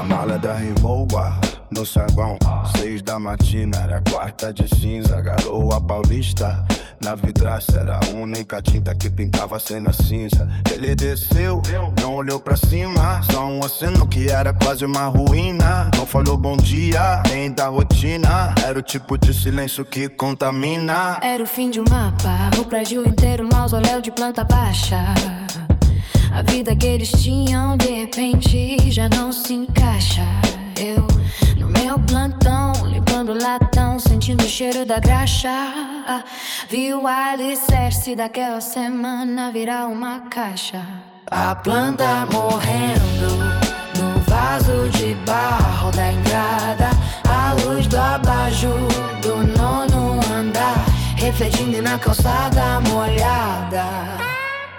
mala da Rimoa, no saguão, 6 da matina, era quarta de cinza, garoa paulista. Na vidraça era a única tinta que pintava a cena cinza. Ele desceu, não olhou pra cima, só um aceno que era quase uma ruína. Não falou bom dia, nem da rotina, era o tipo de silêncio que contamina. Era o fim de um mapa, o prédio inteiro, mausoléu de planta baixa. A vida que eles tinham, de repente, já não se encaixa. Eu, no meu plantão, limpando o latão, sentindo o cheiro da graxa. Vi o alicerce daquela semana virar uma caixa. A planta morrendo no vaso de barro da entrada. A luz do abajur do 9º andar, refletindo na calçada molhada.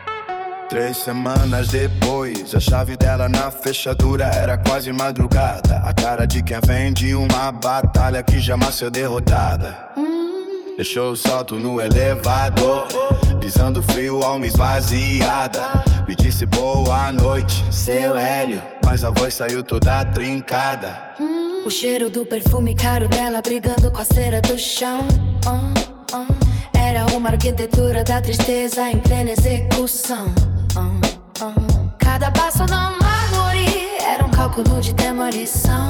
3 semanas depois, a chave dela na fechadura era quase madrugada. A cara de quem vende uma batalha que jamais foi derrotada. Deixou o salto no elevador, pisando frio, alma esvaziada. Me disse boa noite, seu Hélio, mas a voz saiu toda trincada. O cheiro do perfume caro dela brigando com a cera do chão. Era uma arquitetura da tristeza em plena execução. Cada passo da mármore era um cálculo de demolição.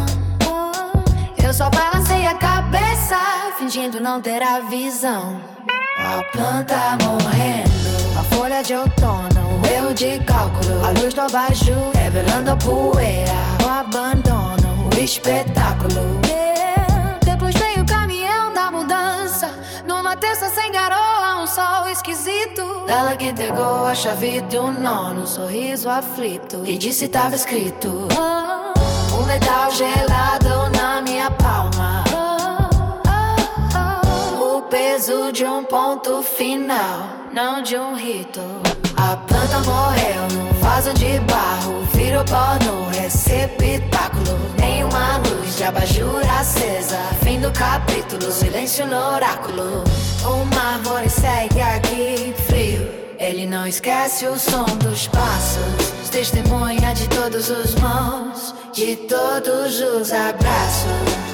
Eu só balancei a cabeça, fingindo não ter a visão. A planta morrendo, a folha de outono, o erro de cálculo, a luz do abajur revelando a poeira, o abandono, o espetáculo. Depois veio o caminhão da mudança, numa terça sem garoa, um sol esquisito. Ela que entregou a chave do nono, sorriso aflito, e disse tava escrito. Um metal gelado na minha palma, o peso de um ponto final, não de um rito. A planta morreu num vaso de barro, virou pó no receptáculo. Nenhuma luz de abajur acesa, fim do capítulo, silêncio no oráculo. Uma árvore segue aqui frio, ele não esquece o som dos passos, testemunha de todos os mãos, de todos os abraços.